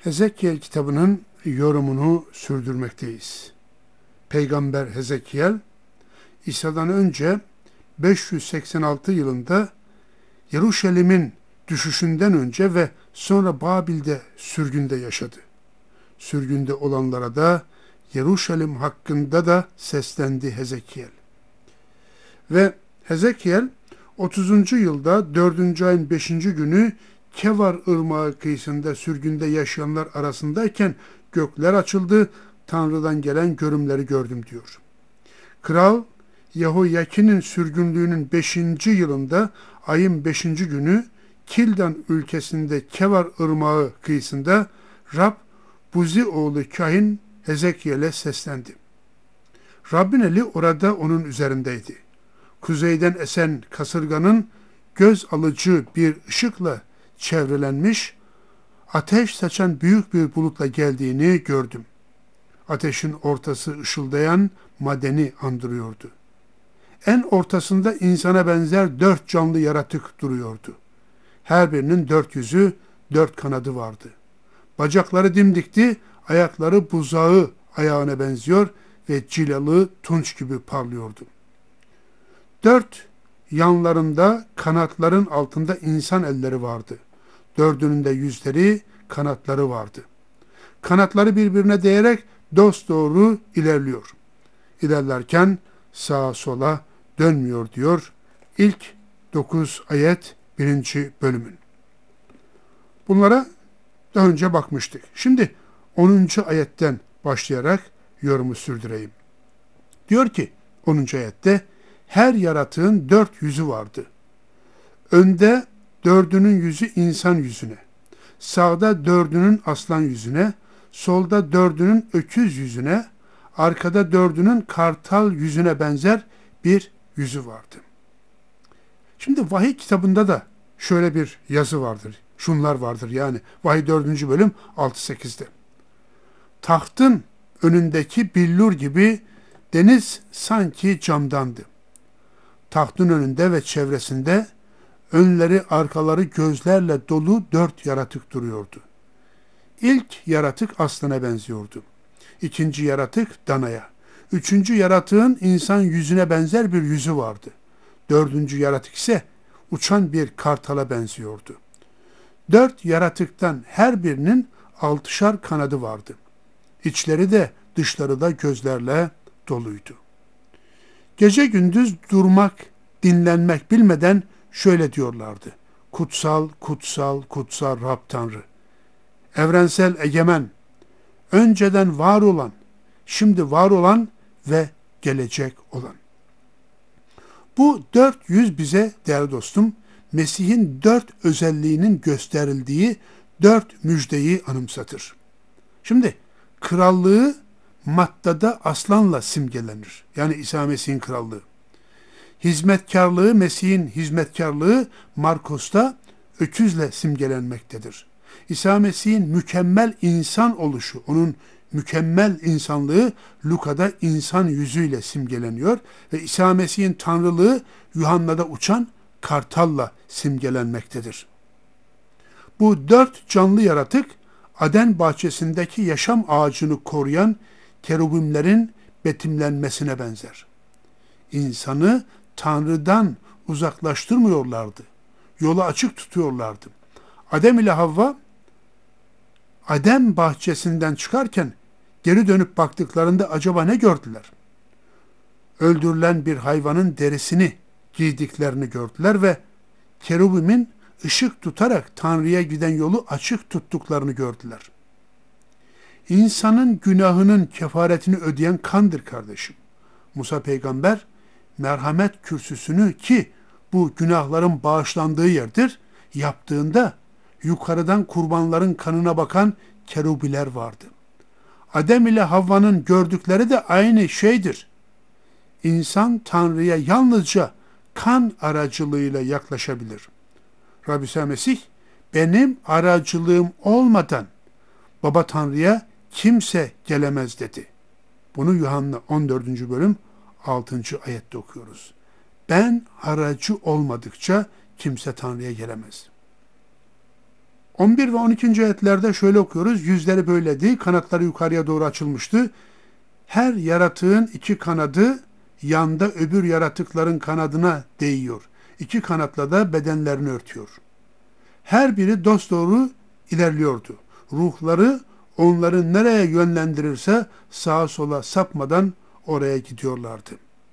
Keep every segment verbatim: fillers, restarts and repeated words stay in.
Hezekiel kitabının yorumunu sürdürmekteyiz. Peygamber Hezekiel, İsa'dan önce beş yüz seksen altı yılında Yeruşalim'in düşüşünden önce ve sonra Babil'de sürgünde yaşadı. Sürgünde olanlara da Yeruşalim hakkında da seslendi Hezekiel. Ve Hezekiel otuzuncu yılda dördüncü ayın beşinci günü Kevar Irmağı kıyısında sürgünde yaşayanlar arasındayken gökler açıldı, Tanrı'dan gelen görümleri gördüm diyor. Kral Yehoyakin'in sürgünlüğünün beşinci yılında ayın beşinci günü Kildan ülkesinde Kevar Irmağı kıyısında Rab Buzi oğlu kahin Hezekiel'e seslendi. Rabbin eli orada onun üzerindeydi. Kuzeyden esen kasırganın göz alıcı bir ışıkla çevrelenmiş, ateş saçan büyük bir bulutla geldiğini gördüm. Ateşin ortası ışıldayan madeni andırıyordu. En ortasında insana benzer dört canlı yaratık duruyordu. Her birinin dört yüzü, dört kanadı vardı. Bacakları dimdikti, ayakları buzağı ayağına benziyor ve cilalı tunç gibi parlıyordu. Dört yanlarında kanatların altında insan elleri vardı. Dördünün de yüzleri, kanatları vardı. Kanatları birbirine değerek dosdoğru ilerliyor. İlerlerken sağa sola dönmüyor diyor İlk dokuz ayet birinci bölümün. Bunlara daha önce bakmıştık. Şimdi onuncu ayetten başlayarak yorumu sürdüreyim. Diyor ki onuncu ayette her yaratığın dört yüzü vardı. Önde dördünün yüzü insan yüzüne, sağda dördünün aslan yüzüne, solda dördünün öküz yüzüne, arkada dördünün kartal yüzüne benzer bir yüzü vardı. Şimdi vahiy kitabında da şöyle bir yazı vardır. Şunlar vardır yani. Vahiy dördüncü bölüm altı sekizde. Tahtın önündeki billur gibi deniz sanki camdandı. Tahtın önünde ve çevresinde önleri arkaları gözlerle dolu dört yaratık duruyordu. İlk yaratık aslana benziyordu. İkinci yaratık danaya. Üçüncü yaratığın insan yüzüne benzer bir yüzü vardı. Dördüncü yaratık ise uçan bir kartala benziyordu. Dört yaratıktan her birinin altışar kanadı vardı. İçleri de dışları da gözlerle doluydu. Gece gündüz durmak, dinlenmek bilmeden şöyle diyorlardı. Kutsal, kutsal, kutsal Rab Tanrı. Evrensel egemen, önceden var olan, şimdi var olan ve gelecek olan. Bu dört yüz bize değerli dostum, Mesih'in dört özelliğinin gösterildiği dört müjdeyi anımsatır. Şimdi krallığı Matta'da aslanla simgelenir. Yani İsa Mesih'in krallığı. Hizmetkarlığı, Mesih'in hizmetkarlığı Markos'ta öküzle simgelenmektedir. İsa Mesih'in mükemmel insan oluşu, onun mükemmel insanlığı Luka'da insan yüzüyle simgeleniyor ve İsa Mesih'in tanrılığı Yuhanna'da uçan kartalla simgelenmektedir. Bu dört canlı yaratık Aden bahçesindeki yaşam ağacını koruyan kerubimlerin betimlenmesine benzer. İnsanı Tanrı'dan uzaklaştırmıyorlardı. Yolu açık tutuyorlardı. Adem ile Havva Adem bahçesinden çıkarken geri dönüp baktıklarında acaba ne gördüler? Öldürülen bir hayvanın derisini giydiklerini gördüler ve kerubimin ışık tutarak Tanrı'ya giden yolu açık tuttuklarını gördüler. İnsanın günahının kefaretini ödeyen kandır kardeşim. Musa peygamber merhamet kürsüsünü, ki bu günahların bağışlandığı yerdir, yaptığında yukarıdan kurbanların kanına bakan kerubiler vardı. Adem ile Havva'nın gördükleri de aynı şeydir. İnsan Tanrı'ya yalnızca kan aracılığıyla yaklaşabilir. Rabbi İsa Mesih, benim aracılığım olmadan Baba Tanrı'ya kimse gelemez dedi. Bunu Yuhanna on dördüncü bölüm altıncı ayette okuyoruz. Ben aracı olmadıkça kimse Tanrı'ya gelemez. on bir ve on ikinci ayetlerde şöyle okuyoruz. Yüzleri böyleydi, kanatları yukarıya doğru açılmıştı. Her yaratığın iki kanadı yanda öbür yaratıkların kanadına değiyor. İki kanatla da bedenlerini örtüyor. Her biri dosdoğru ilerliyordu. Ruhları onları nereye yönlendirirse sağa sola sapmadan oraya gidiyorlardı.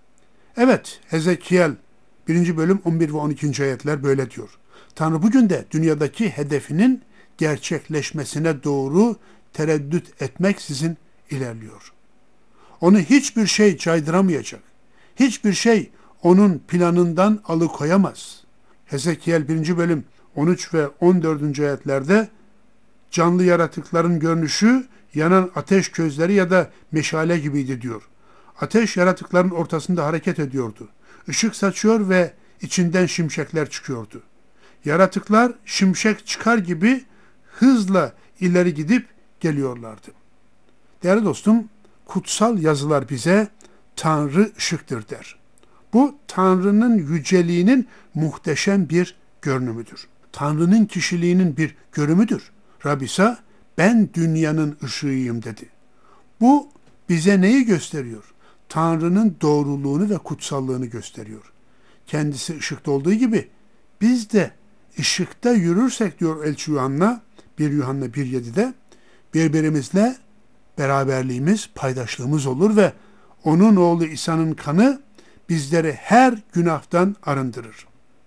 Evet, Hezekiel birinci bölüm on bir ve on ikinci ayetler böyle diyor. Tanrı bugün de dünyadaki hedefinin gerçekleşmesine doğru tereddüt etmeksizin ilerliyor. Onu hiçbir şey caydıramayacak. Hiçbir şey onun planından alıkoyamaz. Hezekiel birinci bölüm on üç ve on dördüncü ayetlerde canlı yaratıkların görünüşü yanan ateş közleri ya da meşale gibiydi diyor. Ateş yaratıkların ortasında hareket ediyordu. Işık saçıyor ve içinden şimşekler çıkıyordu. Yaratıklar şimşek çıkar gibi hızla ileri gidip geliyorlardı. Değerli dostum, kutsal yazılar bize Tanrı ışıktır der. Bu Tanrı'nın yüceliğinin muhteşem bir görünümüdür. Tanrı'nın kişiliğinin bir görümüdür. Rab İsa, ben dünyanın ışığıyım dedi. Bu bize neyi gösteriyor? Tanrı'nın doğruluğunu ve kutsallığını gösteriyor. Kendisi ışıkta olduğu gibi biz de ışıkta yürürsek diyor Elçi Yuhanna, bir Yuhanna bir yedide birbirimizle beraberliğimiz, paydaşlığımız olur ve onun oğlu İsa'nın kanı bizleri her günahtan arındırır.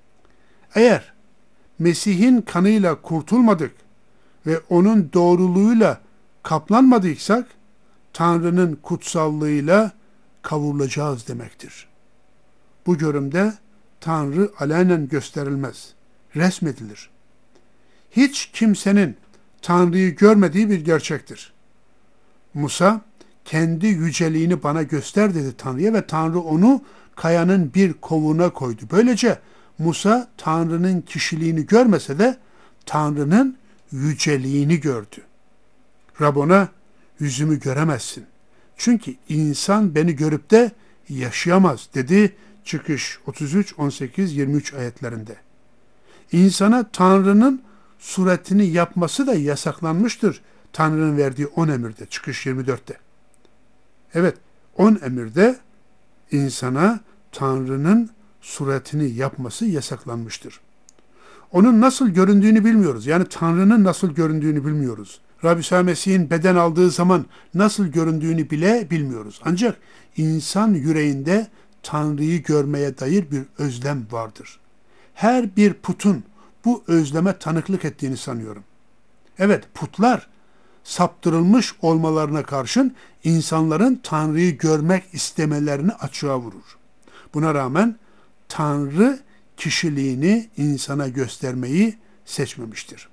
Eğer Mesih'in kanıyla kurtulmadık ve onun doğruluğuyla kaplanmadıysak, Tanrı'nın kutsallığıyla kavrulacağız demektir. Bu görümde Tanrı alenen gösterilmez, resmedilir. Hiç kimsenin Tanrı'yı görmediği bir gerçektir. Musa, kendi yüceliğini bana göster dedi Tanrı'ya ve Tanrı onu kayanın bir kovuğuna koydu. Böylece Musa Tanrı'nın kişiliğini görmese de Tanrı'nın yüceliğini gördü. Rab ona, yüzümü göremezsin. Çünkü insan beni görüp de yaşayamaz dedi Çıkış otuz üç, on sekiz, yirmi üç ayetlerinde. İnsana Tanrı'nın suretini yapması da yasaklanmıştır. Tanrı'nın verdiği on emirde, Çıkış yirmi dörtte. Evet, on emirde insana Tanrı'nın suretini yapması yasaklanmıştır. Onun nasıl göründüğünü bilmiyoruz. Yani Tanrı'nın nasıl göründüğünü bilmiyoruz. Rab İsa Mesih'in beden aldığı zaman nasıl göründüğünü bile bilmiyoruz. Ancak insan yüreğinde Tanrı'yı görmeye dair bir özlem vardır. Her bir putun bu özleme tanıklık ettiğini sanıyorum. Evet, putlar saptırılmış olmalarına karşın insanların Tanrı'yı görmek istemelerini açığa vurur. Buna rağmen Tanrı kişiliğini insana göstermeyi seçmemiştir.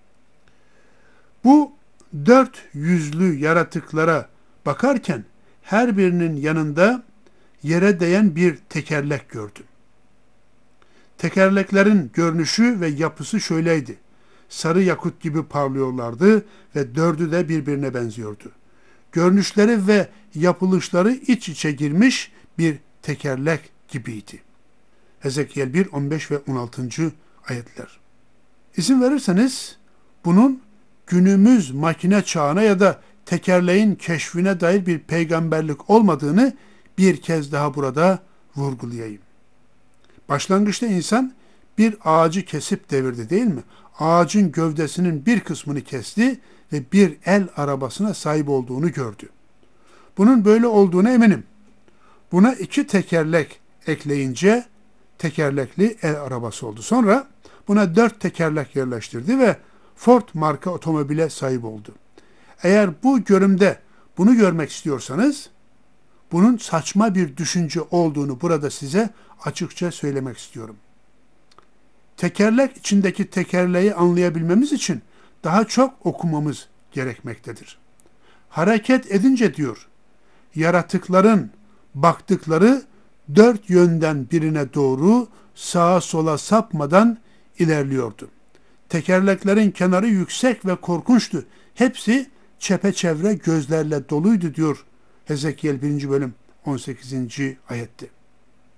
Bu dört yüzlü yaratıklara bakarken her birinin yanında yere değen bir tekerlek gördüm. Tekerleklerin görünüşü ve yapısı şöyleydi. Sarı yakut gibi parlıyorlardı ve dördü de birbirine benziyordu. Görünüşleri ve yapılışları iç içe girmiş bir tekerlek gibiydi. Hezekiel bir, on beş ve on altıncı ayetler. İzin verirseniz bunun günümüz makine çağına ya da tekerleğin keşfine dair bir peygamberlik olmadığını bir kez daha burada vurgulayayım. Başlangıçta insan bir ağacı kesip devirdi değil mi? Ağacın gövdesinin bir kısmını kesti ve bir el arabasına sahip olduğunu gördü. Bunun böyle olduğuna eminim. Buna iki tekerlek ekleyince tekerlekli el arabası oldu. Sonra buna dört tekerlek yerleştirdi ve Ford marka otomobile sahip oldu. Eğer bu görümde bunu görmek istiyorsanız, bunun saçma bir düşünce olduğunu burada size açıkça söylemek istiyorum. Tekerlek içindeki tekerleği anlayabilmemiz için daha çok okumamız gerekmektedir. Hareket edince diyor, yaratıkların baktıkları dört yönden birine doğru sağa sola sapmadan ilerliyordu. Tekerleklerin kenarı yüksek ve korkunçtu. Hepsi çepeçevre gözlerle doluydu diyor Hezekiel birinci bölüm on sekizinci ayette.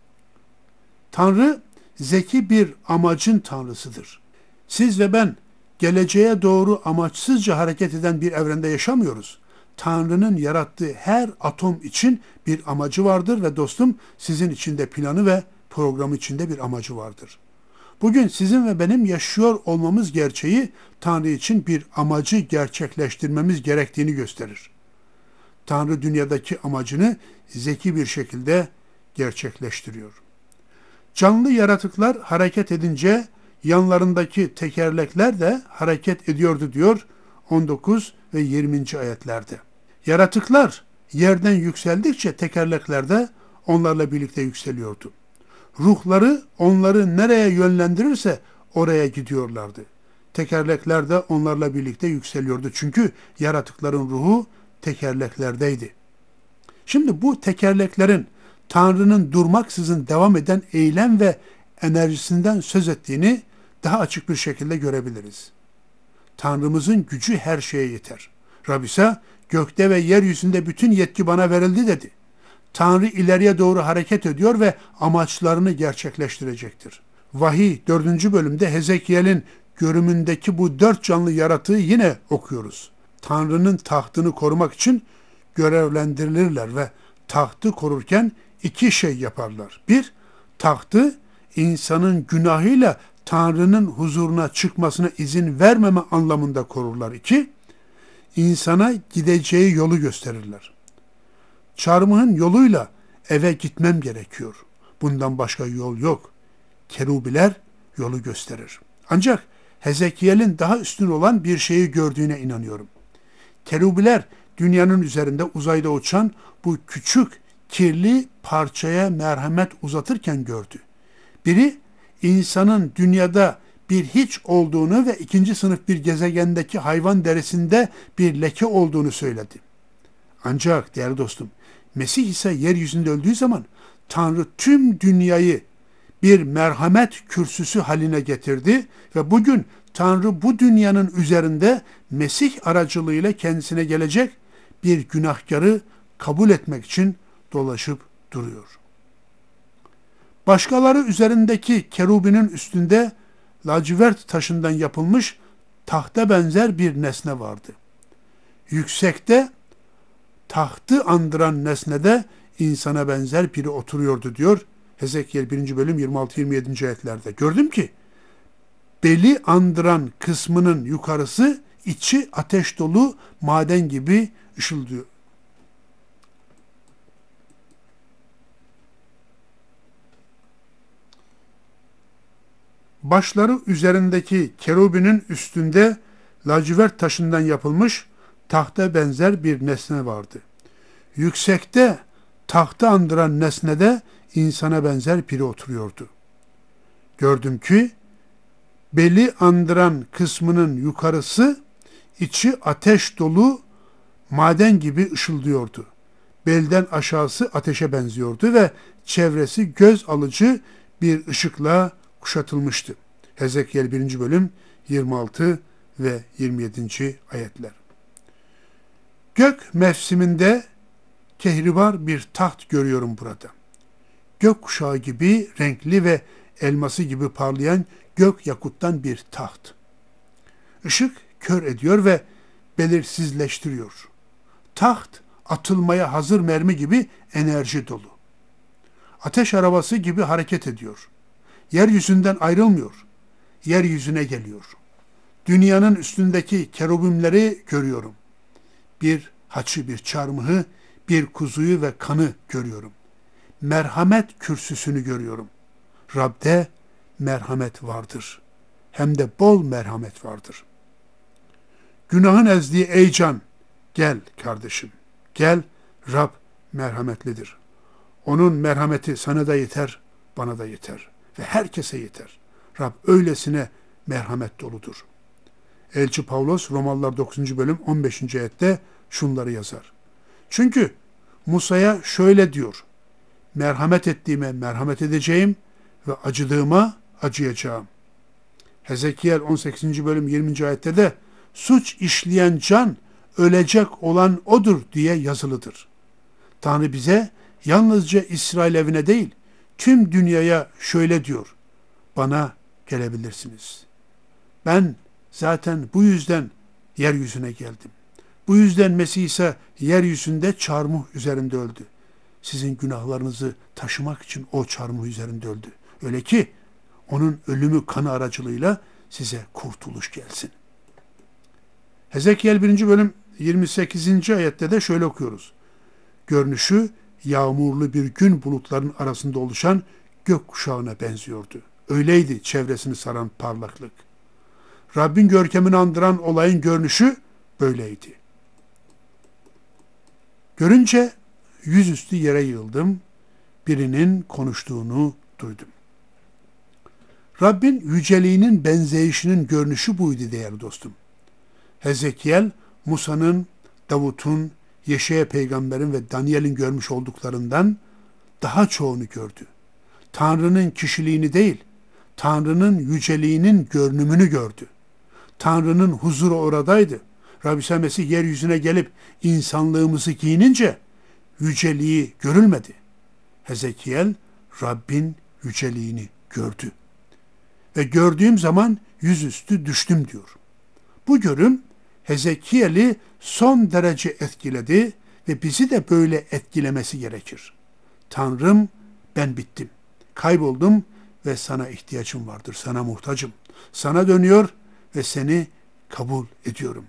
Tanrı zeki bir amacın tanrısıdır. Siz ve ben geleceğe doğru amaçsızca hareket eden bir evrende yaşamıyoruz. Tanrı'nın yarattığı her atom için bir amacı vardır ve dostum, sizin için de planı ve programı içinde bir amacı vardır. Bugün sizin ve benim yaşıyor olmamız gerçeği Tanrı için bir amacı gerçekleştirmemiz gerektiğini gösterir. Tanrı dünyadaki amacını zeki bir şekilde gerçekleştiriyor. Canlı yaratıklar hareket edince yanlarındaki tekerlekler de hareket ediyordu diyor on dokuz ve yirminci ayetlerde. Yaratıklar yerden yükseldikçe tekerlekler de onlarla birlikte yükseliyordu. Ruhları onları nereye yönlendirirse oraya gidiyorlardı. Tekerlekler de onlarla birlikte yükseliyordu. Çünkü yaratıkların ruhu tekerleklerdeydi. Şimdi bu tekerleklerin Tanrı'nın durmaksızın devam eden eylem ve enerjisinden söz ettiğini daha açık bir şekilde görebiliriz. Tanrımızın gücü her şeye yeter. Rab ise gökte ve yeryüzünde bütün yetki bana verildi dedi. Tanrı ileriye doğru hareket ediyor ve amaçlarını gerçekleştirecektir. Vahiy dördüncü bölümde Hezekiel'in görümündeki bu dört canlı yaratığı yine okuyoruz. Tanrı'nın tahtını korumak için görevlendirilirler ve tahtı korurken iki şey yaparlar. Bir, tahtı insanın günahıyla Tanrı'nın huzuruna çıkmasına izin vermeme anlamında korurlar. İki, insana gideceği yolu gösterirler. Çarmıhın yoluyla eve gitmem gerekiyor. Bundan başka yol yok. Kerubiler yolu gösterir. Ancak Hezekiel'in daha üstün olan bir şeyi gördüğüne inanıyorum. Kerubiler dünyanın üzerinde uzayda uçan bu küçük kirli parçaya merhamet uzatırken gördü. Biri insanın dünyada bir hiç olduğunu ve ikinci sınıf bir gezegendeki hayvan derisinde bir leke olduğunu söyledi. Ancak değerli dostum, Mesih ise yeryüzünde öldüğü zaman Tanrı tüm dünyayı bir merhamet kürsüsü haline getirdi ve bugün Tanrı bu dünyanın üzerinde Mesih aracılığıyla kendisine gelecek bir günahkarı kabul etmek için dolaşıp duruyor. Başkaları üzerindeki kerubinin üstünde lacivert taşından yapılmış tahta benzer bir nesne vardı. Yüksekte tahtı andıran nesnede insana benzer biri oturuyordu diyor Hezekiel birinci bölüm yirmi altı yirmi yedi. ayetlerde. Gördüm ki beli andıran kısmının yukarısı içi ateş dolu maden gibi ışıldıyor. Başları üzerindeki kerubinin üstünde lacivert taşından yapılmış tahta benzer bir nesne vardı. Yüksekte tahtı andıran nesnede insana benzer biri oturuyordu. Gördüm ki beli andıran kısmının yukarısı içi ateş dolu maden gibi ışıldıyordu. Belden aşağısı ateşe benziyordu ve çevresi göz alıcı bir ışıkla kuşatılmıştı. Hezekiel birinci bölüm yirmi altı ve yirmi yedinci ayetler. Gök mevsiminde kehribar bir taht görüyorum burada. Gök kuşağı gibi renkli ve elması gibi parlayan gök yakuttan bir taht. Işık kör ediyor ve belirsizleştiriyor. Taht atılmaya hazır mermi gibi enerji dolu. Ateş arabası gibi hareket ediyor. Yeryüzünden ayrılmıyor. Yeryüzüne geliyor. Dünyanın üstündeki kerubimleri görüyorum. Bir haçı, bir çarmıhı, bir kuzuyu ve kanı görüyorum. Merhamet kürsüsünü görüyorum. Rab'de merhamet vardır. Hem de bol merhamet vardır. Günahın ezdiği ey can, gel kardeşim. Gel, Rab merhametlidir. Onun merhameti sana da yeter, bana da yeter. Ve herkese yeter. Rab öylesine merhamet doludur. Elçi Pavlos Romalılar dokuzuncu bölüm on beşinci ayette şunları yazar. Çünkü Musa'ya şöyle diyor. Merhamet ettiğime merhamet edeceğim ve acıdığıma acıyacağım. Hezekiel on sekizinci bölüm yirminci ayette de suç işleyen can ölecek olan odur diye yazılıdır. Tanrı bize yalnızca İsrail evine değil, tüm dünyaya şöyle diyor. Bana gelebilirsiniz. Ben Zaten bu yüzden yeryüzüne geldim. Bu yüzden Mesih ise yeryüzünde çarmıh üzerinde öldü. Sizin günahlarınızı taşımak için o çarmıh üzerinde öldü. Öyle ki onun ölümü kanı aracılığıyla size kurtuluş gelsin. Hezekiel birinci bölüm yirmi sekizinci ayette de şöyle okuyoruz. Görünüşü yağmurlu bir gün bulutların arasında oluşan gökkuşağına benziyordu. Öyleydi çevresini saran parlaklık. Rabbin görkemini andıran olayın görünüşü böyleydi. Görünce yüzüstü yere yığıldım. Birinin konuştuğunu duydum. Rabbin yüceliğinin benzeyişinin görünüşü buydu değerli dostum. Hezekiel, Musa'nın, Davut'un, Yeşaya peygamberin ve Daniel'in görmüş olduklarından daha çoğunu gördü. Tanrı'nın kişiliğini değil, Tanrı'nın yüceliğinin görünümünü gördü. Tanrı'nın huzuru oradaydı. Rabbi İsa Mesih yeryüzüne gelip insanlığımızı giyinince yüceliği görülmedi. Hezekiel Rabbin yüceliğini gördü. Ve gördüğüm zaman yüzüstü düştüm diyor. Bu görüm Hezekiel'i son derece etkiledi ve bizi de böyle etkilemesi gerekir. Tanrım, ben bittim, kayboldum ve sana ihtiyacım vardır, sana muhtacım. Sana dönüyor ve seni kabul ediyorum.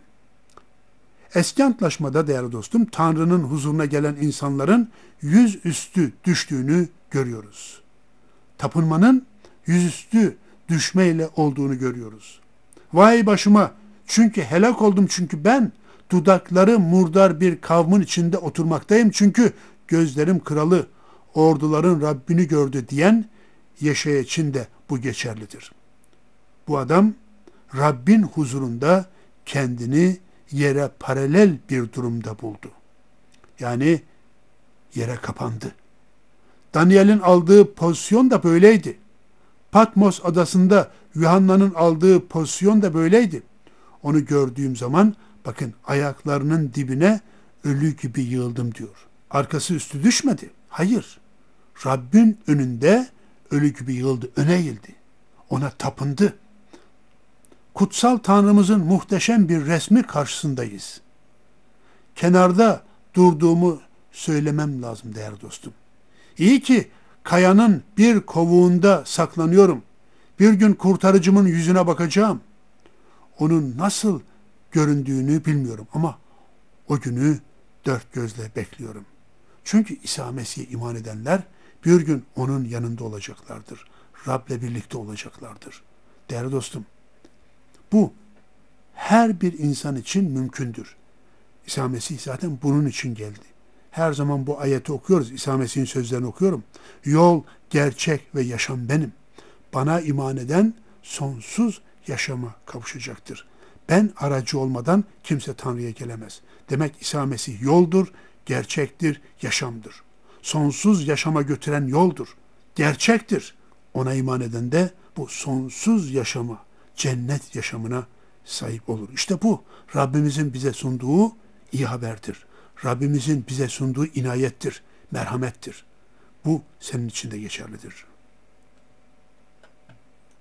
Eski antlaşmada değerli dostum, Tanrı'nın huzuruna gelen insanların yüzüstü düştüğünü görüyoruz. Tapınmanın yüzüstü düşmeyle olduğunu görüyoruz. Vay başıma, çünkü helak oldum, çünkü ben dudakları murdar bir kavmin içinde oturmaktayım, çünkü gözlerim kralı, orduların Rabbini gördü diyen Yeşaya için de bu geçerlidir. Bu adam Rabbin huzurunda kendini yere paralel bir durumda buldu. Yani yere kapandı. Daniel'in aldığı pozisyon da böyleydi. Patmos adasında Yuhanna'nın aldığı pozisyon da böyleydi. Onu gördüğüm zaman bakın ayaklarının dibine ölü gibi yığıldım diyor. Arkası üstü düşmedi. Hayır. Rabbin önünde ölü gibi yığıldı, öne eğildi. Ona tapındı. Kutsal Tanrımızın muhteşem bir resmi karşısındayız. Kenarda durduğumu söylemem lazım değerli dostum. İyi ki kayanın bir kovuğunda saklanıyorum. Bir gün kurtarıcımın yüzüne bakacağım. Onun nasıl göründüğünü bilmiyorum ama o günü dört gözle bekliyorum. Çünkü İsa Mesih'e iman edenler bir gün onun yanında olacaklardır. Rab'le birlikte olacaklardır. Değerli dostum, bu her bir insan için mümkündür. İsa Mesih zaten bunun için geldi. Her zaman bu ayeti okuyoruz. İsa Mesih'in sözlerini okuyorum. Yol, gerçek ve yaşam benim. Bana iman eden sonsuz yaşama kavuşacaktır. Ben aracı olmadan kimse Tanrı'ya gelemez. Demek İsa Mesih yoldur, gerçektir, yaşamdır. Sonsuz yaşama götüren yoldur, gerçektir. Ona iman eden de bu sonsuz yaşama, cennet yaşamına sahip olur. İşte bu Rabbimizin bize sunduğu iyi haberdir. Rabbimizin bize sunduğu inayettir, merhamettir. Bu senin için de geçerlidir.